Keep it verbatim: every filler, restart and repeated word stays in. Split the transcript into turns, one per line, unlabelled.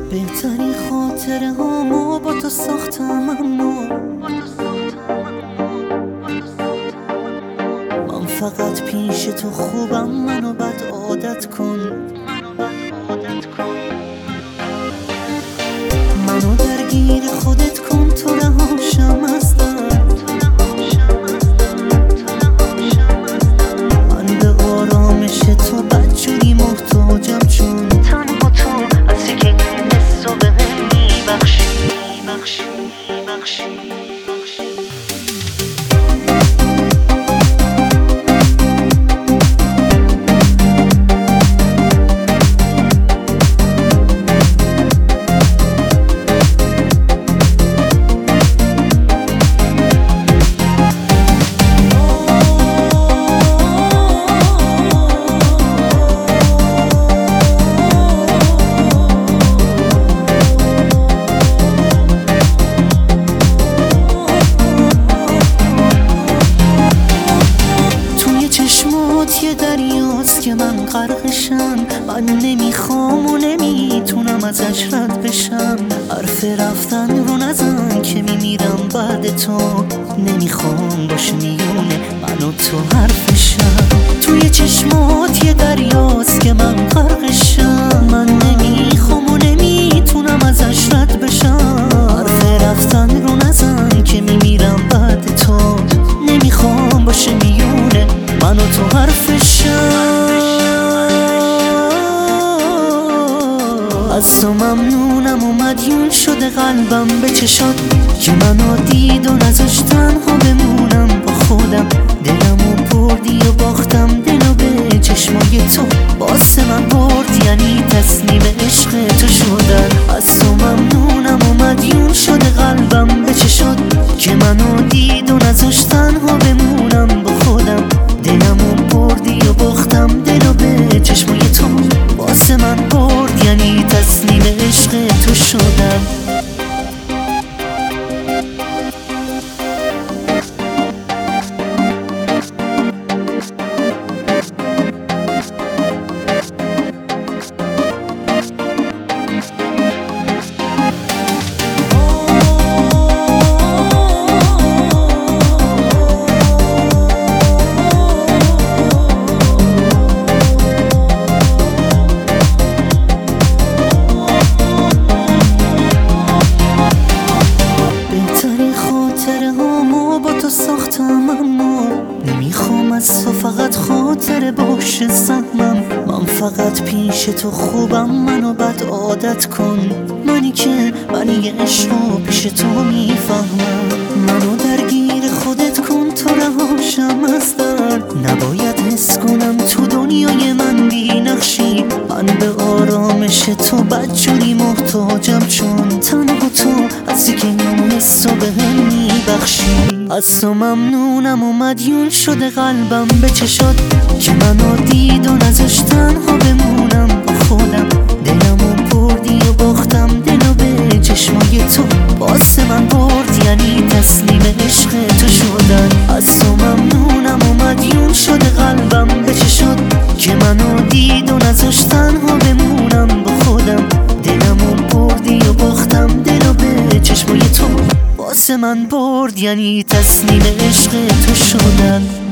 بهترین خاطره هامو با تو ساختم، اما من فقط پیش تو خوبم، منو بد عادت کن. منو درگیر خودت کن، تو رهاشم از درد. من به آرامش تو بدجوری محتاجم، چون تنها تو هستی که حسو به هم میبخشی بخشی بخشی بخشی. یه دریاست که من غرقشم، من نمیخوام و نمیتونم ازش رد بشم. حرف رفتن رو نزن که میمیرم بعد تو، نمیخوام باشه میونه من و تو حرفشم. توی چشمات یه دریاست که من غرقشم، من نمیخوام و نمیتونم ازش رد بشم. حرف رفتن رو نزن که میمیرم بعد تو، نمیخوام باشه میونه من و تو حرفشم. از تو ممنونم و مدیون شده قلبم به چشات که منو دید و نذاشت تنها بمونم با خودم. دلمو بردی و باختم دلو به چشمای تو، واسه من برد یعنی تسلیم عشق تو شدن. از تو ممنونم و مدیون شده قلبم به چشات که منو دید و نذاشت تنها بمونم با خودم. دلمو بردی و باختم دلو به چشمای تو، واسه من برد یعنی تسلیم عشق تو شدم. ساختم اما نمیخوام از تو فقط خاطره باشه سهمم. من فقط پیش تو خوبم، منو بد عادت کن. منی که منی عشقو پیش تو میفهمم. منو درگیر خودت کن، تو رهاشم از درد. نباید حس کنم تو دنیای من بی نقشی. من به آرامش تو بدجوری محتاجم، چون تنها تو هستی که این حسو به هم میبخشی. از تو ممنونم و مدیون شده قلبم به چشات که منو دید و نذاشت تنها بمونم با خودم. دلمو بردی و باختم دلو به چشمای تو، واسه من برد یعنی تسلیم عشق تو شدن. از تو ممنونم و مدیون شده قلبم به چشات که منو دید و نذاشت تنها بمونم با خودم. دلمو بردی و باختم دلو به چشمای تو، واسه من برد یعنی تسلیم عشق تو شدن.